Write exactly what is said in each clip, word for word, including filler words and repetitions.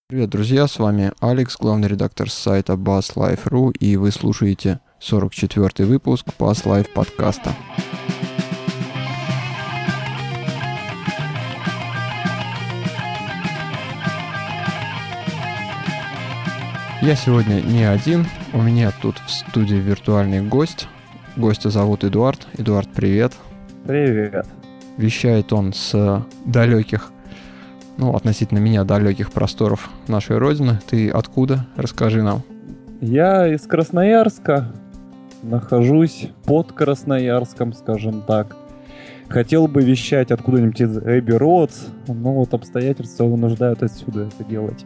Привет, друзья, с вами Алекс, главный редактор сайта Bass Life точка ру, и вы слушаете сорок четвёртый выпуск Bass Life подкаста. Я сегодня не один, у меня тут в студии виртуальный гость. Гостя зовут Эдуард. Эдуард, привет. Привет. Вещает он с далеких, ну, относительно меня, далеких просторов нашей Родины. Ты откуда? Расскажи нам. Я из Красноярска, нахожусь под Красноярском, скажем так. Хотел бы вещать откуда-нибудь из Эбби Роудс, но вот обстоятельства вынуждают отсюда это делать.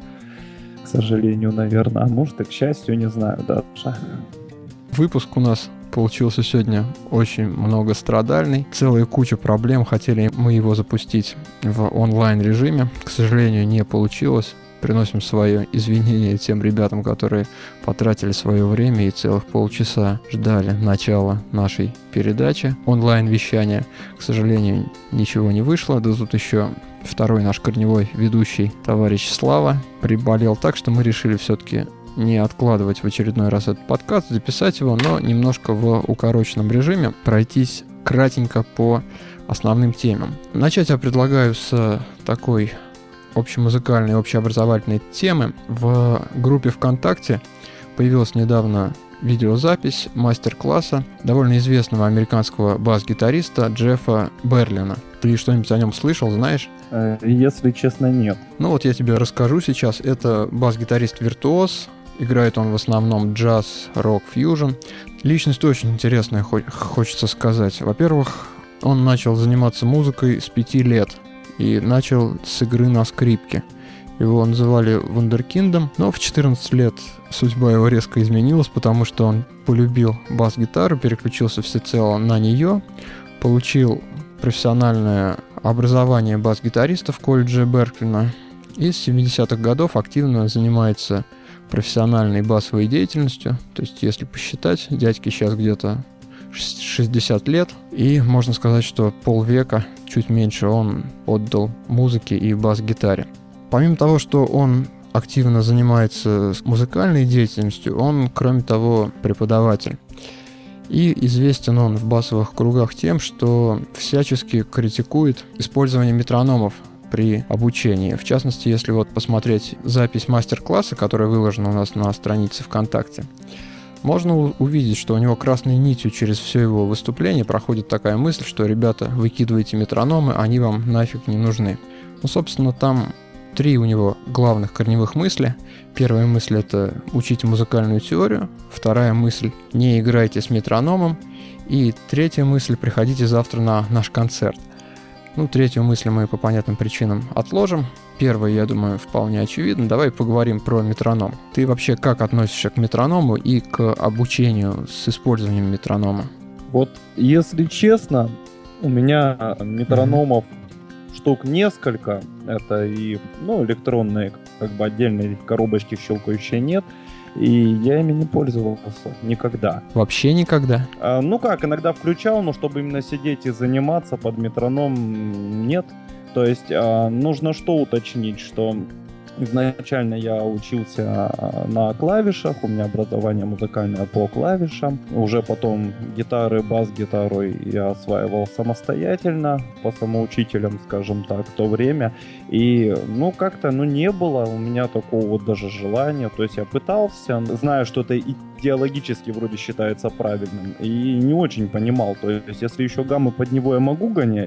К сожалению, наверное. А может и к счастью, не знаю даже. Выпуск у нас получился сегодня очень многострадальный. Целая куча проблем. Хотели мы его запустить в онлайн-режиме. К сожалению, не получилось. Приносим свое извинение тем ребятам, которые потратили свое время и целых полчаса ждали начала нашей передачи онлайн-вещания. К сожалению, ничего не вышло. Да тут еще второй наш корневой ведущий, товарищ Слава, приболел так, что мы решили все-таки не откладывать в очередной раз этот подкаст, записать его, но немножко в укороченном режиме, пройтись кратенько по основным темам. Начать я предлагаю с такой общемузыкальной, общеобразовательной темы. В группе ВКонтакте появилась недавно видеозапись мастер-класса довольно известного американского бас-гитариста Джеффа Берлина. Ты что-нибудь о нем слышал, знаешь? Если честно, нет. Ну вот я тебе расскажу сейчас. Это бас-гитарист-виртуоз. Играет он в основном джаз, рок, фьюжн. Личность очень интересная, хочется сказать. Во-первых, он начал заниматься музыкой с пяти лет. И начал с игры на скрипке. Его называли вундеркиндом, но в четырнадцать лет судьба его резко изменилась, потому что он полюбил бас-гитару, переключился всецело на нее, получил профессиональное образование бас-гитариста в колледже Берклина и с семидесятых годов активно занимается профессиональной басовой деятельностью. То есть, если посчитать, дядьке сейчас где-то шестьдесят лет, и можно сказать, что полвека, чуть меньше, он отдал музыке и бас-гитаре. Помимо того, что он активно занимается музыкальной деятельностью, он, кроме того, преподаватель. И известен он в басовых кругах тем, что всячески критикует использование метрономов при обучении. В частности, если вот посмотреть запись мастер-класса, которая выложена у нас на странице ВКонтакте, можно увидеть, что у него красной нитью через все его выступление проходит такая мысль, что, ребята, выкидывайте метрономы, они вам нафиг не нужны. Ну, собственно, там три у него главных корневых мысли. Первая мысль — это учите музыкальную теорию. Вторая мысль — не играйте с метрономом. И третья мысль — приходите завтра на наш концерт. Ну, третью мысль мы по понятным причинам отложим. Первая, я думаю, вполне очевидна. Давай поговорим про метроном. Ты вообще как относишься к метроному и к обучению с использованием метронома? Вот, если честно, у меня метрономов mm-hmm. штук несколько. Это и, ну, электронные, как бы отдельные коробочки щелкающие нет. И я ими не пользовался никогда. Вообще никогда? А, ну как, иногда включал, но чтобы именно сидеть и заниматься под метроном, нет. То есть а, нужно что уточнить, что изначально я учился на клавишах, у меня образование музыкальное по клавишам. Уже потом гитары, бас-гитару я осваивал самостоятельно, по самоучителям, скажем так, в то время. И, ну, как-то, ну, не было у меня такого вот даже желания. То есть я пытался, знаю, что это идеологически вроде считается правильным, и не очень понимал. То есть если еще гаммы под него я могу гонять,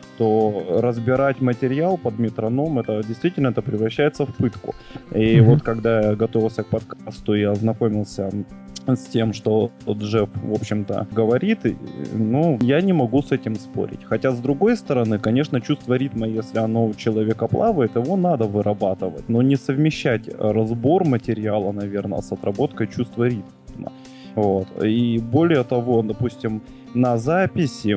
то разбирать материал под метроном, это действительно это превращается в пытку. И mm-hmm. вот когда я готовился к подкасту, я ознакомился с тем, что Джефф, в общем-то, говорит, ну, я не могу с этим спорить. Хотя, с другой стороны, конечно, чувство ритма, если оно у человека плавает, его надо вырабатывать, но не совмещать разбор материала, наверное, с отработкой чувства ритма. Вот. И более того, допустим, на записи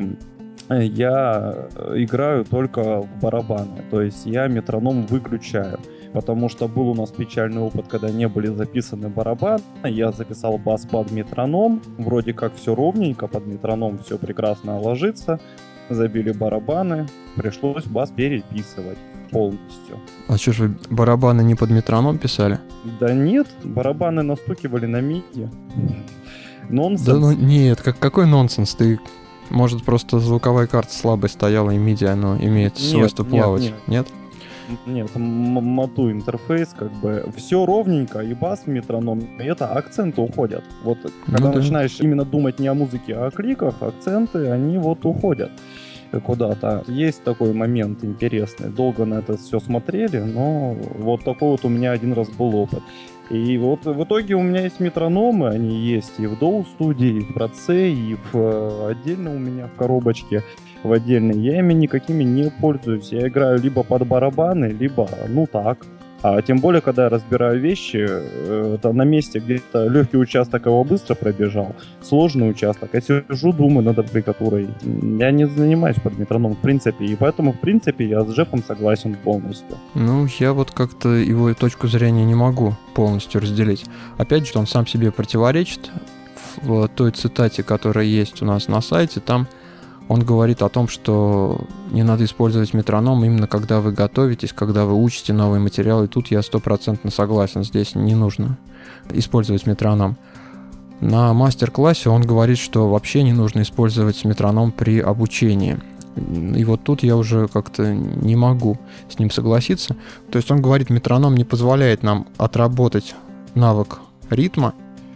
я играю только в барабаны, то есть я метроном выключаю, потому что был у нас печальный опыт, когда не были записаны барабаны, я записал бас под метроном, вроде как все ровненько, под метроном все прекрасно ложится, забили барабаны, пришлось бас переписывать. полностью. А что ж вы барабаны не под метроном писали? Да нет, барабаны настукивали на миди. Нонсенс. Да ну нет, как, какой нонсенс? Ты, может, просто звуковая карта слабая стояла, и миди, оно имеет Нет, свойство нет, плавать? нет. Нет? Нет, м- мату интерфейс, как бы все ровненько, и бас в метроном, и это акценты уходят. Вот когда Ну да. начинаешь именно думать не о музыке, а о кликах, акценты, они вот уходят куда-то. Есть такой момент интересный. Долго на это все смотрели, но вот такой вот у меня один раз был опыт. И вот в итоге у меня есть метрономы, они есть и в доу студии, и в Проце, и в, э, отдельно у меня в коробочке, в отдельной. Я ими никакими не пользуюсь. Я играю либо под барабаны, либо, ну так. А тем более, когда я разбираю вещи, э, это на месте где-то легкий участок его быстро пробежал, сложный участок. Я сижу, думаю над аппликатурой. Я не занимаюсь под метроном, в принципе. И поэтому, в принципе, я с Джеффом согласен полностью. Ну, я вот как-то его точку зрения не могу полностью разделить. Опять же, он сам себе противоречит. В той цитате, которая есть у нас на сайте, там он говорит о том, что не надо использовать метроном именно когда вы готовитесь, когда вы учите новый материал. И тут я стопроцентно согласен, здесь не нужно использовать метроном. На мастер-классе он говорит, что вообще не нужно использовать метроном при обучении. И вот тут я уже как-то не могу с ним согласиться. То есть он говорит, метроном не позволяет нам отработать навык ритма,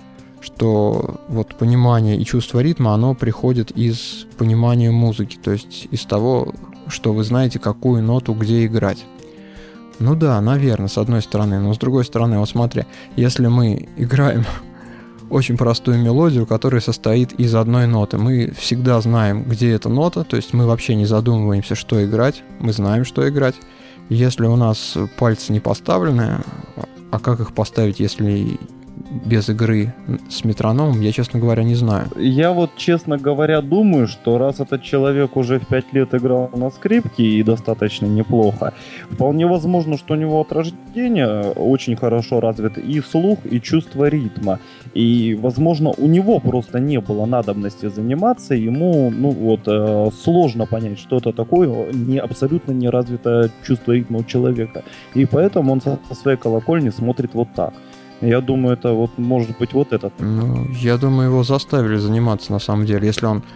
что вот понимание и чувство ритма, оно приходит из понимания музыки, то есть из того, что вы знаете, какую ноту где играть. Ну да, наверное, с одной стороны, но с другой стороны, вот смотри, если мы играем очень простую мелодию, которая состоит из одной ноты, мы всегда знаем, где эта нота, то есть мы вообще не задумываемся, что играть, мы знаем, что играть. Если у нас пальцы не поставлены, а как их поставить, если без игры с метрономом, я, честно говоря, не знаю. Я вот, честно говоря, думаю, что раз этот человек уже в пять лет играл на скрипке и достаточно неплохо, вполне возможно, что у него от рождения очень хорошо развит и слух, и чувство ритма. И, возможно, у него просто не было надобности заниматься, ему, ну вот, э, сложно понять, что это такое, не, абсолютно не развитое чувство ритма у человека. И поэтому он со своей колокольни смотрит вот так. Я думаю, это вот может быть вот этот. Ну, я думаю, его заставили заниматься на самом деле. Если он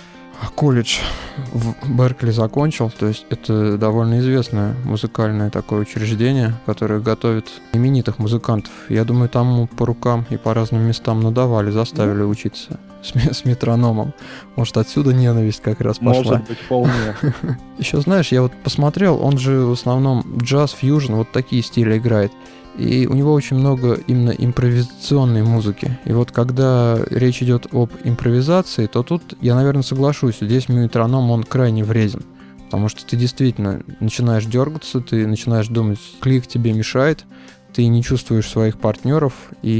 колледж в Беркли закончил, то есть это довольно известное музыкальное такое учреждение, которое готовит именитых музыкантов. Я думаю, там ему по рукам и по разным местам надавали, заставили mm. учиться с, с метрономом. Может, отсюда ненависть как раз пошла. Может быть, вполне. Еще, знаешь, я вот посмотрел, он же в основном джаз, фьюжн, вот такие стили играет. И у него очень много именно импровизационной музыки. И вот когда речь идет об импровизации, то тут я, наверное, соглашусь. Здесь метроном, он крайне вреден. Потому что ты действительно начинаешь дергаться, ты начинаешь думать, клик тебе мешает, ты не чувствуешь своих партнеров,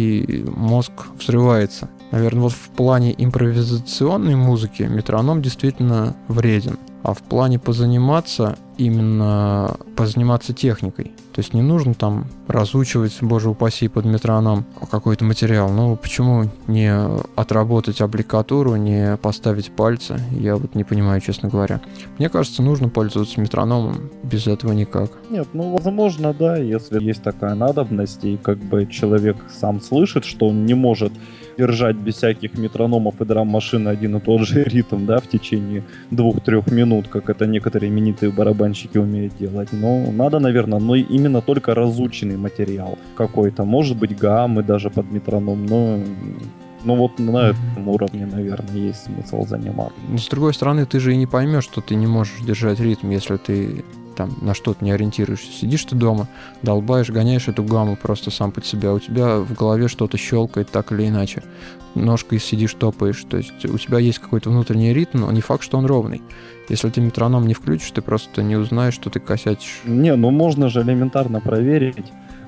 и мозг взрывается. Наверное, вот в плане импровизационной музыки метроном действительно вреден. А в плане позаниматься, именно позаниматься техникой. То есть не нужно там разучивать, боже упаси, под метроном какой-то материал. Ну, почему не отработать аппликатуру, не поставить пальцы? Я вот не понимаю, честно говоря. Мне кажется, нужно пользоваться метрономом, без этого никак. Нет, ну, возможно, да, если есть такая надобность, и как бы человек сам слышит, что он не может держать без всяких метрономов и драм-машины один и тот же ритм, да, в течение двух-трех минут, как это некоторые именитые барабанщики умеют делать. Но надо, наверное, но именно только разученный материал какой-то. Может быть, гаммы даже под метроном, но... Ну вот на этом уровне, наверное, есть смысл заниматься. Но с другой стороны, ты же и не поймешь, что ты не можешь держать ритм, если ты там на что-то не ориентируешься. Сидишь ты дома, долбаешь, гоняешь эту гамму просто сам под себя. У тебя в голове что-то щелкает так или иначе. Ножкой сидишь, топаешь. То есть у тебя есть какой-то внутренний ритм, но не факт, что он ровный. Если ты метроном не включишь, ты просто не узнаешь, что ты косячишь. Не, ну можно же элементарно проверить.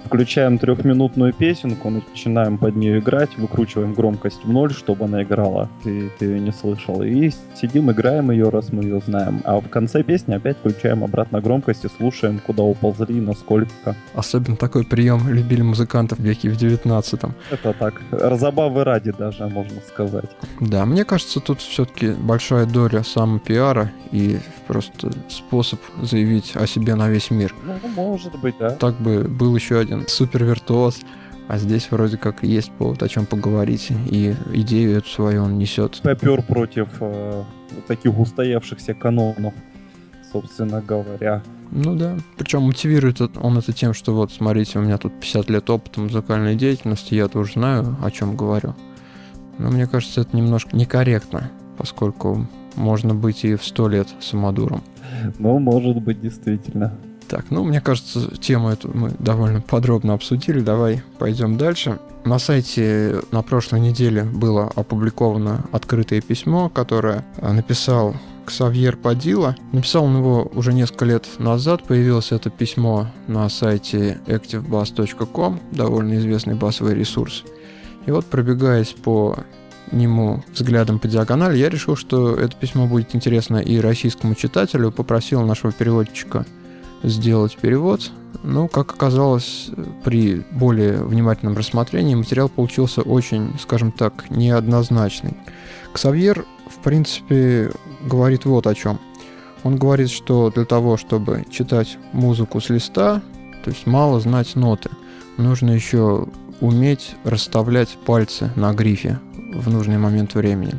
включаем трехминутную песенку, начинаем под нее играть, выкручиваем громкость в ноль, чтобы она играла, ты, ты ее не слышал, и сидим, играем ее, раз мы ее знаем. А в конце песни опять включаем обратно громкость и слушаем, куда уползли, насколько. Особенно такой прием любили музыкантов в веке в девятнадцатом. Это так, забавы ради даже, можно сказать. Да, мне кажется, тут все-таки большая доля самопиара и просто способ заявить о себе на весь мир. Ну, может быть, да. Так бы был еще один супер-виртуоз, а здесь вроде как есть повод о чем поговорить, и идею эту свою он несет. Попер против э, таких устоявшихся канонов, собственно говоря. Ну да, причем мотивирует он это тем, что вот, смотрите, у меня тут пятьдесят лет опыта музыкальной деятельности, я тоже знаю, о чем говорю. Но мне кажется, это немножко некорректно, поскольку можно быть и в сто лет самодуром. Ну, может быть, действительно. Так, ну, мне кажется, тему эту мы довольно подробно обсудили. Давай пойдем дальше. На сайте на прошлой неделе было опубликовано открытое письмо, которое написал Ксавьер Падила. Написал он его уже несколько лет назад. Появилось это письмо на сайте active bass точка com, довольно известный басовый ресурс. И вот, пробегаясь по нему взглядом по диагонали, я решил, что это письмо будет интересно и российскому читателю. Попросил нашего переводчика сделать перевод. Но, как оказалось, при более внимательном рассмотрении материал получился очень, скажем так, неоднозначный. Ксавьер, в принципе, говорит вот о чем. Он говорит, что для того, чтобы читать музыку с листа, то есть мало знать ноты, нужно еще уметь расставлять пальцы на грифе в нужный момент времени.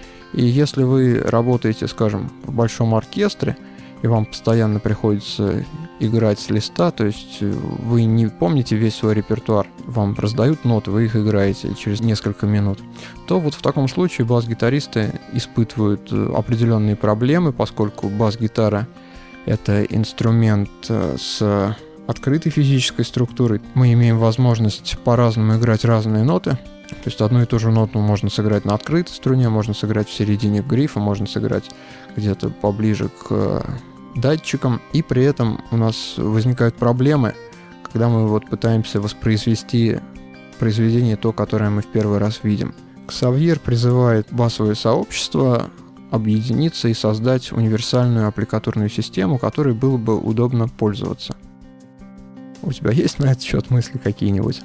И если вы работаете, скажем, в большом оркестре, и вам постоянно приходится играть с листа, то есть вы не помните весь свой репертуар, вам раздают ноты, вы их играете через несколько минут, то вот в таком случае бас-гитаристы испытывают определенные проблемы, поскольку бас-гитара — это инструмент с открытой физической структурой. Мы имеем возможность по-разному играть разные ноты. То есть одну и ту же ноту можно сыграть на открытой струне, можно сыграть в середине грифа, можно сыграть где-то поближе к датчикам. И при этом у нас возникают проблемы, когда мы вот пытаемся воспроизвести произведение то, которое мы в первый раз видим. Ксавьер призывает басовое сообщество объединиться и создать универсальную аппликатурную систему, которой было бы удобно пользоваться. У тебя есть на этот счет мысли какие-нибудь?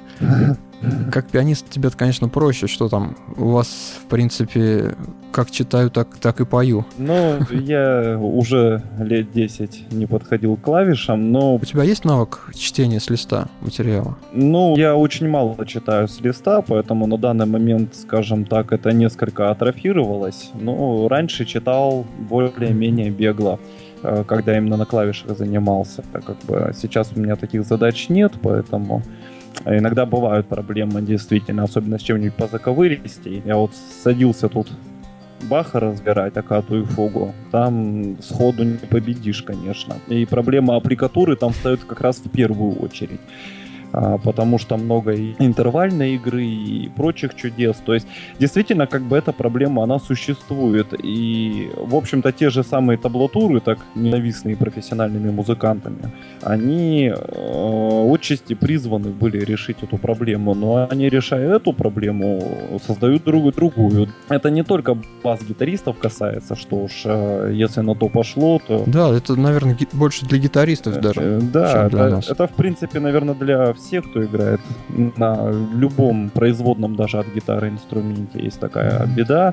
Как пианист тебе-то, конечно, проще, что там у вас, в принципе, как читаю, так, так и пою. Ну, я уже лет десять не подходил к клавишам, но... У тебя есть навык чтения с листа материала? Ну, я очень мало читаю с листа, поэтому на данный момент, скажем так, это несколько атрофировалось. Но раньше читал более-менее бегло, когда именно на клавишах занимался. Так как бы сейчас у меня таких задач нет, поэтому иногда бывают проблемы, действительно, особенно с чем-нибудь по заковыристей. Я вот садился тут Баха разбирать, Акату и Фугу, там сходу не победишь, конечно. И проблема аппликатуры там встает как раз в первую очередь. Потому что много и интервальной игры и прочих чудес. То есть, действительно, как бы эта проблема, она существует. И, в общем-то, те же самые таблатуры, так ненавистные профессиональными музыкантами, они э, отчасти призваны были решить эту проблему. Но они, решая эту проблему, создают другую, другую. Это не только бас-гитаристов касается, что уж, э, если на то пошло, то... Да, это, наверное, ги- больше для гитаристов даже, э, да, чем для это, нас. Это, в принципе, наверное, для всех, кто играет на любом производном даже от гитары инструменте, есть такая беда.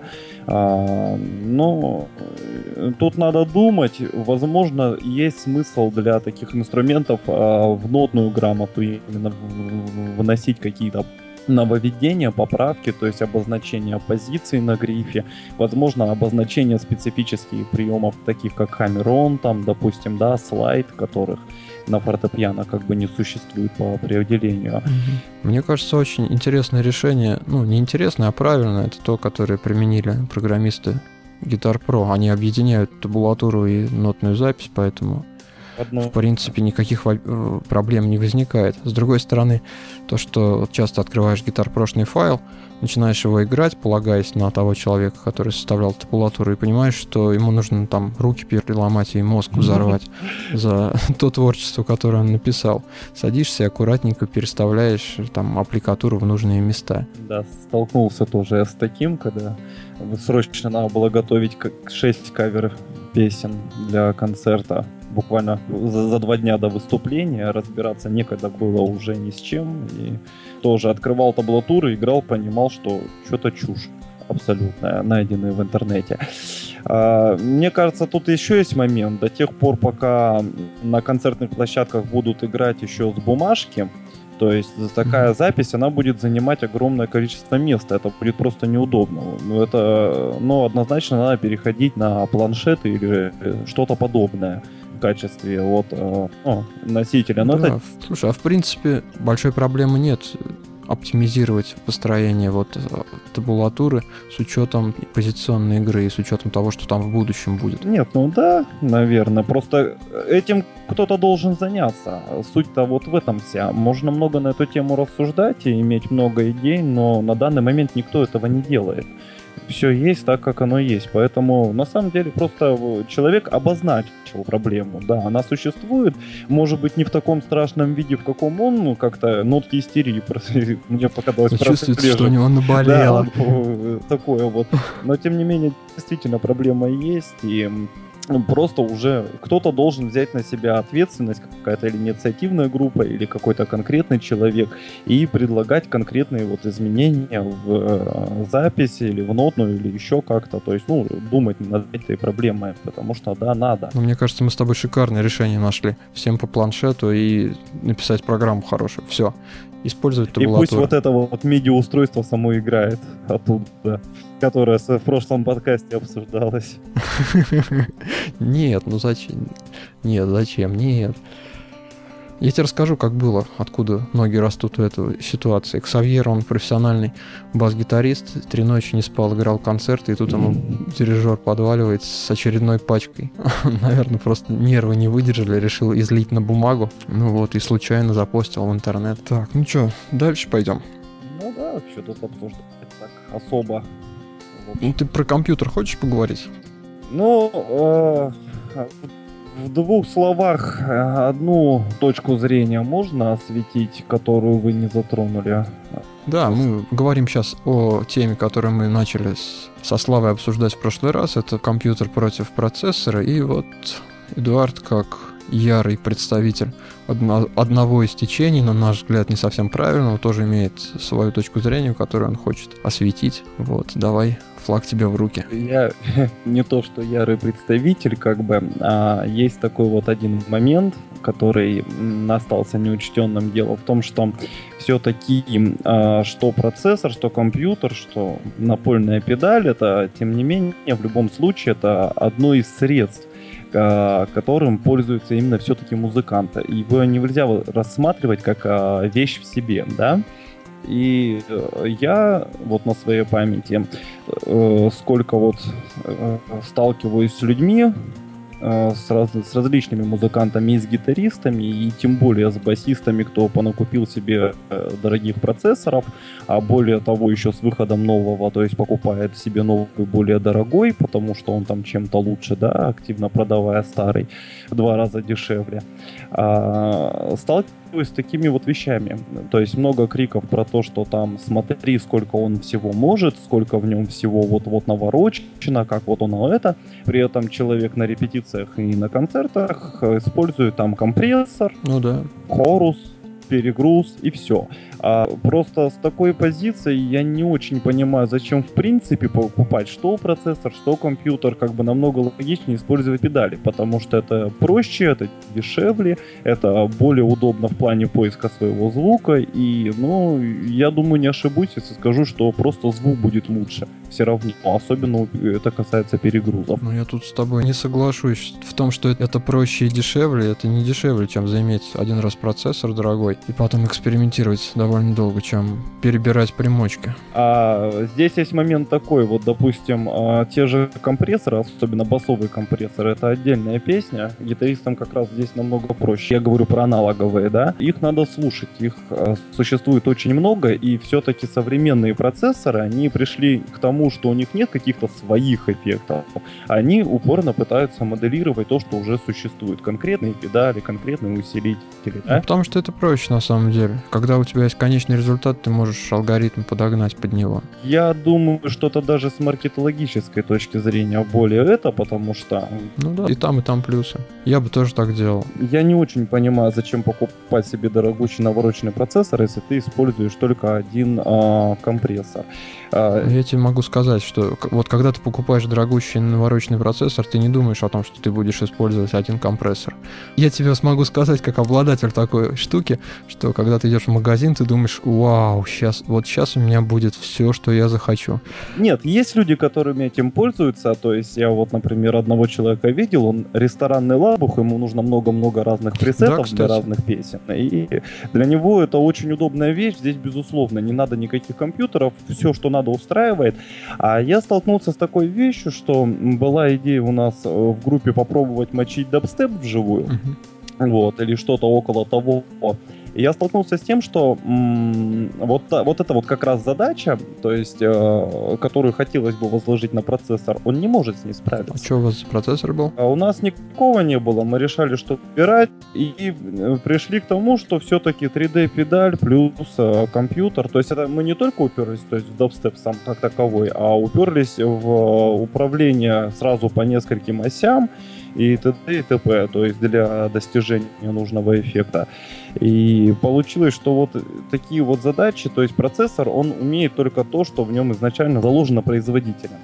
А, но тут надо думать, возможно, есть смысл для таких инструментов а, в нотную грамоту именно вносить какие-то нововведения, поправки, то есть обозначение позиций на грифе, возможно, обозначение специфических приемов, таких как хаммер-он, там, допустим, да, слайд, которых на фортепиано как бы не существует по определению. Мне кажется, очень интересное решение, ну, не интересное, а правильное, это то, которое применили программисты Guitar Pro. Они объединяют табулатуру и нотную запись, поэтому Одно. В принципе, никаких проблем не возникает. С другой стороны, то, что часто открываешь Guitar Pro файл, начинаешь его играть, полагаясь на того человека, который составлял табулатуру, и понимаешь, что ему нужно там руки переломать и мозг взорвать за то творчество, которое он написал. Садишься и аккуратненько переставляешь там аппликатуру в нужные места. Да, столкнулся тоже с таким, когда срочно надо было готовить шесть каверов песен для концерта. Буквально за, за два дня до выступления, разбираться некогда было уже ни с чем. И тоже открывал табулатуру, играл, понимал, что что-то чушь абсолютная, найденная в интернете. А, мне кажется, тут еще есть момент. До тех пор, пока на концертных площадках будут играть еще с бумажки, то есть такая запись, она будет занимать огромное количество места. Это будет просто неудобно. Но это, ну, однозначно надо переходить на планшеты или что-то подобное в качестве вот, ну, носителя. Но да, это... Слушай, а в принципе большой проблемы нет оптимизировать построение вот табулатуры с учетом позиционной игры и с учетом того, что там в будущем будет. Нет, ну да, наверное. Просто этим кто-то должен заняться. Суть-то вот в этом вся. Можно много на эту тему рассуждать и иметь много идей, но на данный момент никто этого не делает. Все есть так, как оно есть. Поэтому, на самом деле, просто человек обозначил проблему. Да, она существует. Может быть, не в таком страшном виде, в каком он, ну, как-то нотки истерии мне показалось. Чувствуется, что у него наболело. Да, такое вот. Но, тем не менее, действительно, проблема есть. И просто уже кто-то должен взять на себя ответственность, какая-то или инициативная группа, или какой-то конкретный человек, и предлагать конкретные вот изменения в записи, или в нотную, или еще как-то. То есть, ну, думать над этой проблемой, потому что, да, надо. Ну, мне кажется, мы с тобой шикарное решение нашли. Всем по планшету и написать программу хорошую. Все. Использовать табулатуру. И пусть вот это вот MIDI-устройство само играет оттуда, которое в прошлом подкасте обсуждалось. Нет, ну зачем? Нет, зачем? Нет. Я тебе расскажу, как было, откуда ноги растут в этой ситуации. Ксавьер, он профессиональный бас-гитарист, три ночи не спал, играл концерты, и тут ему дирижер подваливает с очередной пачкой. Наверное, просто нервы не выдержали, решил излить на бумагу. Ну вот, и случайно запостил в интернет. Так, ну что, дальше пойдем. Ну да, что тут обсуждать так особо. Ну ты про компьютер хочешь поговорить? Ну, э, в двух словах одну точку зрения можно осветить, которую вы не затронули? Да, мы говорим сейчас о теме, которую мы начали с, со Славой обсуждать в прошлый раз. Это компьютер против процессора. И вот Эдуард, как ярый представитель одно, одного из течений, на наш взгляд, не совсем правильного, тоже имеет свою точку зрения, которую он хочет осветить. Вот, давай, флаг тебе в руки. Я не то, что ярый представитель, как бы, а есть такой вот один момент, который остался неучтенным. Дело в том, что все-таки а, что процессор, что компьютер, что напольная педаль, это, тем не менее, в любом случае, это одно из средств, которым пользуются именно все-таки музыканты. Его нельзя рассматривать как а, вещь в себе, да? И я вот на своей памяти э, сколько вот э, сталкиваюсь с людьми, э, с, раз, с различными музыкантами и с гитаристами, и тем более с басистами, кто понакупил себе э, дорогих процессоров, а более того еще с выходом нового, то есть покупает себе новый более дорогой, потому что он там чем-то лучше, да, активно продавая старый, в два раза дешевле. А, сталкиваюсь с такими вот вещами. То есть много криков про то, что там смотри, сколько он всего может, сколько в нем всего вот-вот наворочено, как вот он это. При этом человек на репетициях и на концертах использует там компрессор, ну да, хорус, перегруз и все. А просто с такой позиции я не очень понимаю, зачем в принципе покупать что процессор, что компьютер, как бы намного логичнее использовать педали, потому что это проще, это дешевле, это более удобно в плане поиска своего звука, и, ну, я думаю, не ошибусь, если скажу, что просто звук будет лучше. все равно, особенно это касается перегрузов. Но я тут с тобой не соглашусь в том, что это проще и дешевле. Это не дешевле, чем заиметь один раз процессор дорогой и потом экспериментировать довольно долго, чем перебирать примочки. А здесь есть момент такой, вот, допустим, те же компрессоры, особенно басовые компрессоры, это отдельная песня. Гитаристам как раз здесь намного проще. Я говорю про аналоговые, да. Их надо слушать, их существует очень много, и все-таки современные процессоры, они пришли к тому, что у них нет каких-то своих эффектов. Они упорно пытаются моделировать то, что уже существует. Конкретные педали, конкретные усилители. Да? Ну, потому что это проще на самом деле. Когда у тебя есть конечный результат, ты можешь алгоритм подогнать под него. Я думаю, что это даже с маркетологической точки зрения более это, потому что... Ну да, и там, и там плюсы. Я бы тоже так делал. Я не очень понимаю, зачем покупать себе дорогущий навороченный процессор, если ты используешь только один а, компрессор. А... Я тебе могу сказать, что вот когда ты покупаешь дорогущий навороченный процессор, ты не думаешь о том, что ты будешь использовать один компрессор. Я тебе смогу сказать, как обладатель такой штуки, что когда ты идешь в магазин, ты думаешь: вау, сейчас, вот сейчас у меня будет все, что я захочу. Нет, есть люди, которыми этим пользуются. То есть я вот, например, одного человека видел, он ресторанный лабух, ему нужно много-много разных пресетов да, для разных песен. И для него это очень удобная вещь. Здесь, безусловно, не надо никаких компьютеров, все, что надо, устраивает. А я столкнулся с такой вещью, что была идея у нас в группе попробовать мочить дабстеп вживую. Uh-huh. Вот, или что-то около того. И я столкнулся с тем, что м- вот, вот эта вот как раз задача, то есть, э, которую хотелось бы возложить на процессор, он не может с ней справиться. А что у вас за процессор был? А у нас никакого не было, мы решали, что выбирать, и, и пришли к тому, что все-таки три дэ-педаль плюс э, компьютер, то есть это мы не только уперлись, то есть в дабстеп сам как таковой, а уперлись в управление сразу по нескольким осям, и т.д. и т.п., то есть для достижения нужного эффекта. И получилось, что вот такие вот задачи, то есть процессор, он умеет только то, что в нем изначально заложено производителем.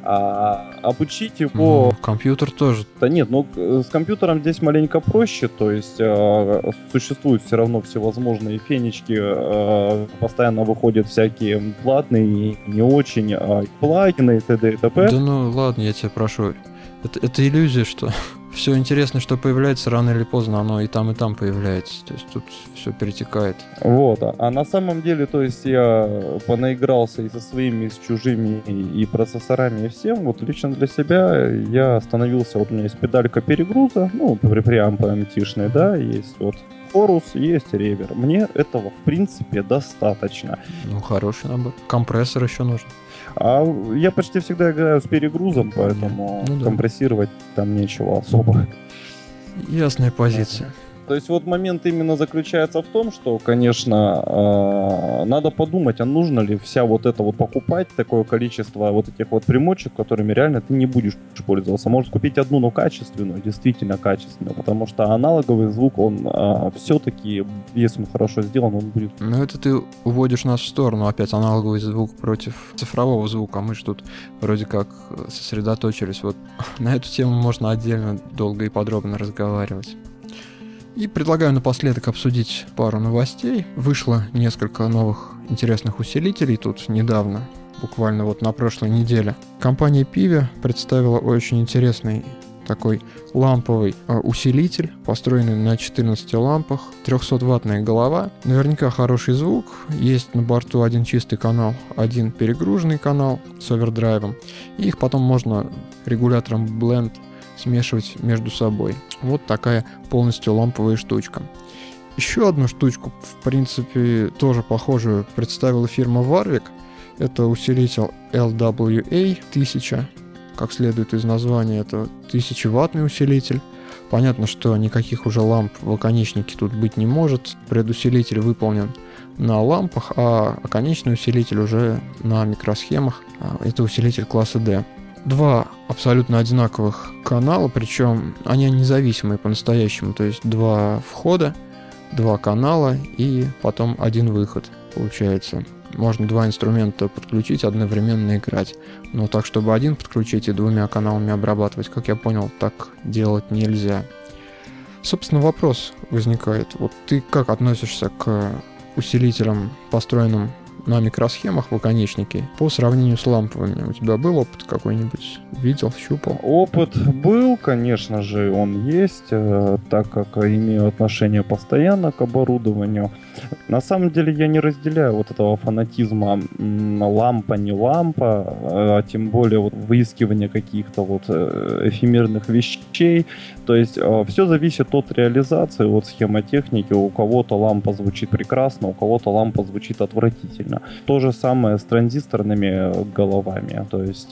А обучить его... Ну, компьютер тоже. Да нет, ну с компьютером здесь маленько проще, то есть э, существуют все равно всевозможные фенечки, э, постоянно выходят всякие платные и не очень э, плагины, т.д. и т.п. Да ну ладно, я тебя прошу. Это, это иллюзия, что все интересное, что появляется, рано или поздно оно и там, и там появляется. То есть тут все перетекает. Вот. А на самом деле, то есть я понаигрался и со своими, и с чужими, и, и процессорами, и всем. Вот лично для себя я остановился, вот у меня есть педалька перегруза, ну, прям по эм ти-шной, да, есть вот хорус, есть ревер. Мне этого, в принципе, достаточно. Ну, хороший набор. Компрессор еще нужен. А я почти всегда играю с перегрузом, поэтому ну, да. компрессировать там нечего особо. Ясная позиция. То есть вот момент именно заключается в том, что, конечно, э, надо подумать, а нужно ли вся вот это вот покупать, такое количество вот этих вот примочек, которыми реально ты не будешь пользоваться. Может купить одну, но качественную, действительно качественную, потому что аналоговый звук, он э, все-таки, если он хорошо сделан, он будет... Ну это ты уводишь нас в сторону, опять аналоговый звук против цифрового звука, мы же тут вроде как сосредоточились. Вот на эту тему можно отдельно долго и подробно разговаривать. И предлагаю напоследок обсудить пару новостей. Вышло несколько новых интересных усилителей тут недавно, буквально вот на прошлой неделе. Компания Pive представила очень интересный такой ламповый э, усилитель, построенный на четырнадцати лампах, трехсотваттная голова, наверняка хороший звук, есть на борту один чистый канал, один перегруженный канал с овердрайвом, и их потом можно регулятором Blend смешивать между собой. Вот такая полностью ламповая штучка. Еще одну штучку, в принципе, тоже похожую, представила фирма Warwick. Это усилитель эл дабл ю эй тысяча. Как следует из названия, это тысячеваттный усилитель. Понятно, что никаких уже ламп в оконечнике тут быть не может. Предусилитель выполнен на лампах, а оконечный усилитель уже на микросхемах. Это усилитель класса D. Два абсолютно одинаковых канала, причем они независимые по-настоящему, то есть два входа, два канала и потом один выход получается. Можно два инструмента подключить, одновременно играть. Но так, чтобы один подключить и двумя каналами обрабатывать, как я понял, так делать нельзя. Собственно, вопрос возникает. Вот ты как относишься к усилителям, построенным на микросхемах в оконечнике по сравнению с ламповыми. У тебя был опыт какой-нибудь? Видел, щупал? Опыт был, конечно же, он есть, так как имею отношение постоянно к оборудованию. На самом деле я не разделяю вот этого фанатизма лампа, не лампа, а тем более вот выискивание каких-то вот эфемерных вещей. То есть все зависит от реализации, от схемотехники. У кого-то лампа звучит прекрасно, у кого-то лампа звучит отвратительно. То же самое с транзисторными головами. То есть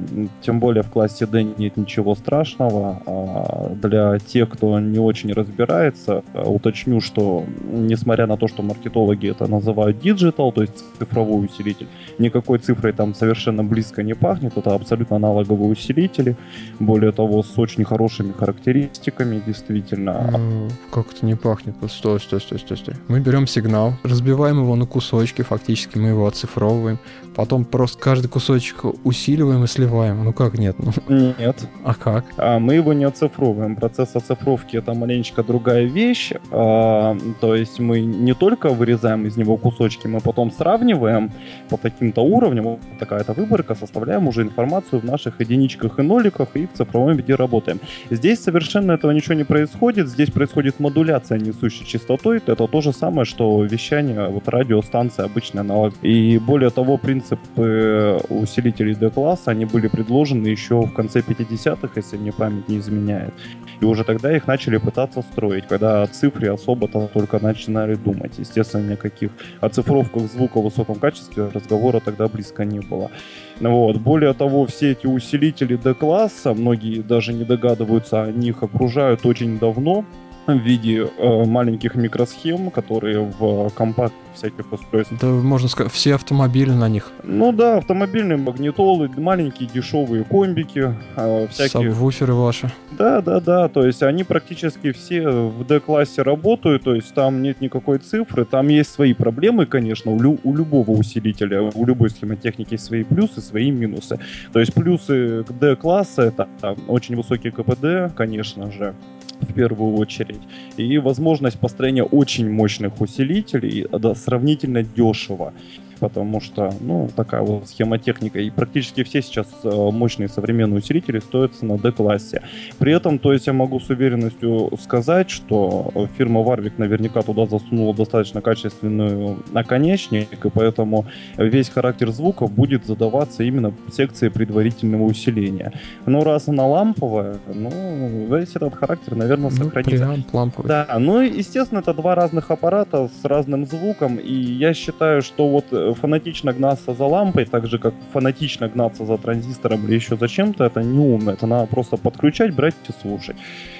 тем более в классе D нет ничего страшного. Для тех, кто не очень разбирается, уточню, что несмотря на то, что маркетологи это называют digital, то есть цифровой усилитель, никакой цифрой там совершенно близко не пахнет. Это абсолютно аналоговые усилители. Более того, с очень хорошими характеристиками, действительно. Ну, как это не пахнет? Стой, стой, стой, стой, стой. Мы берем сигнал, разбиваем его на кусочки, фактически мы его оцифровываем, потом просто каждый кусочек усиливаем и сливаем. Ну как нет? Ну... Нет. А как? А мы его не оцифровываем. Процесс оцифровки — это маленечко другая вещь. А, то есть мы не только вырезаем из него кусочки, мы потом сравниваем по таким-то уровням, вот такая-то выборка, составляем уже информацию в наших единичках и ноликах и в цифровом виде работаем. Здесь совершенно этого ничего не происходит. Здесь происходит модуляция несущей частотой. Это то же самое, что вещание вот радиостанции обычный аналог. И более того, принципы усилителей D-класса, они были предложены еще в конце пятидесятых, если мне память не изменяет. И уже тогда их начали пытаться строить, когда о цифре особо-то только начинали думать. Естественно, никаких оцифровках звука в высоком качестве разговора тогда близко не было. Вот. Более того, все эти усилители D-класса, многие даже не догадываются, они их окружают очень давно в виде э, маленьких микросхем, которые в компактных всяких устройствах. Да, можно сказать, все автомобили на них. Ну да, автомобильные магнитолы, маленькие дешевые комбики, э, всякие... Сабвуферы ваши. Да, да, да, то есть они практически все в D-классе работают, то есть там нет никакой цифры, там есть свои проблемы, конечно, у, лю- у любого усилителя, у любой схемотехники есть свои плюсы, свои минусы. То есть плюсы к D-класса — это там, очень высокий КПД, конечно же, в первую очередь, и возможность построения очень мощных усилителей, да, сравнительно дешево. Потому что, ну, такая вот схемотехника. И практически все сейчас мощные современные усилители стоят на D-классе. При этом, то есть я могу с уверенностью сказать, что фирма Warwick наверняка туда засунула достаточно качественную наконечник, и поэтому весь характер звука будет задаваться именно в секции предварительного усиления. Но раз она ламповая, ну, весь этот характер, наверное, сохранится. Ну, преамп ламповый. Да, ну, естественно, это два разных аппарата с разным звуком, и я считаю, что вот фанатично гнаться за лампой, так же, как фанатично гнаться за транзистором или еще за чем-то, это неумно. Это надо просто подключать, брать и слушать.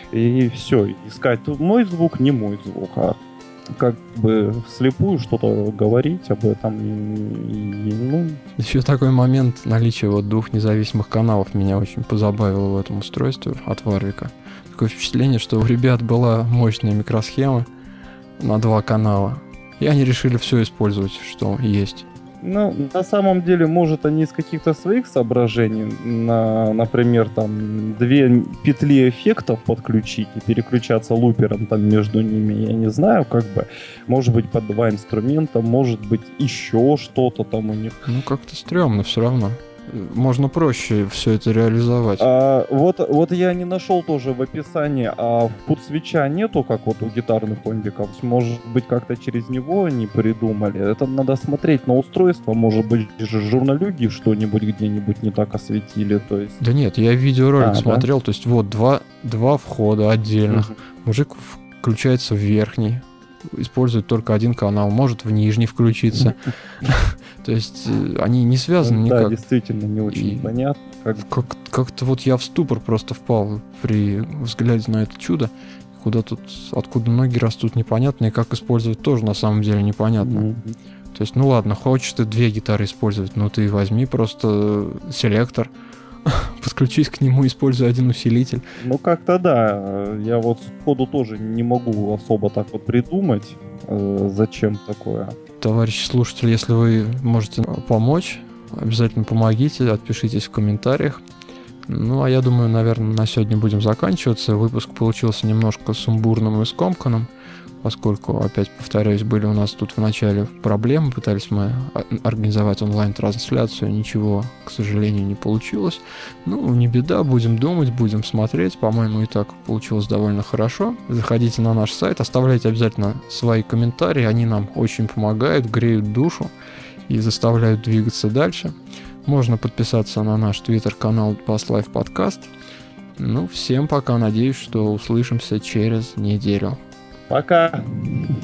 И все, искать мой звук, не мой звук, а как бы вслепую что-то говорить об этом. И, и, ну... Еще такой момент наличия вот двух независимых каналов меня очень позабавило в этом устройстве от Warwick. Такое впечатление, что у ребят была мощная микросхема на два канала. И они решили все использовать, что есть. Ну, на самом деле, может, они из каких-то своих соображений, на, например, там, две петли эффектов подключить и переключаться лупером там между ними, я не знаю, как бы, может быть, под два инструмента, может быть, еще что-то там у них. Ну, как-то стрёмно все равно. Можно проще все это реализовать. А, вот, вот я не нашел тоже в описании, а фут-свитча нету, как вот у гитарных комбиков. Может быть, как-то через него они придумали. Это надо смотреть на устройство. Может быть, журналюги что-нибудь где-нибудь не так осветили. То есть... Да нет, я видеоролик а, смотрел. Да? То есть вот два, два входа отдельных. Угу. Мужик включается в верхний, использует только один канал, может в нижний включиться. То есть они не связаны никак. Да, действительно, не очень понятно. Как-то вот я в ступор просто впал при взгляде на это чудо. Куда тут, откуда ноги растут, непонятно, и как использовать тоже на самом деле непонятно. То есть, ну ладно, хочешь ты две гитары использовать, но ты возьми просто селектор, подключись к нему, используя один усилитель. Ну, как-то да. Я вот сходу тоже не могу особо так вот придумать, э, зачем такое. Товарищи слушатели, если вы можете помочь, обязательно помогите, отпишитесь в комментариях. Ну, а я думаю, наверное, на сегодня будем заканчиваться. Выпуск получился немножко сумбурным и скомканным. поскольку, опять повторяюсь, были у нас тут в начале проблемы, пытались мы организовать онлайн-трансляцию, ничего, к сожалению, не получилось. Ну, не беда, будем думать, будем смотреть, по-моему, и так получилось довольно хорошо. Заходите на наш сайт, оставляйте обязательно свои комментарии, они нам очень помогают, греют душу и заставляют двигаться дальше. Можно подписаться на наш твиттер-канал BassLife Podcast. Ну, всем пока, надеюсь, что услышимся через неделю. Пока!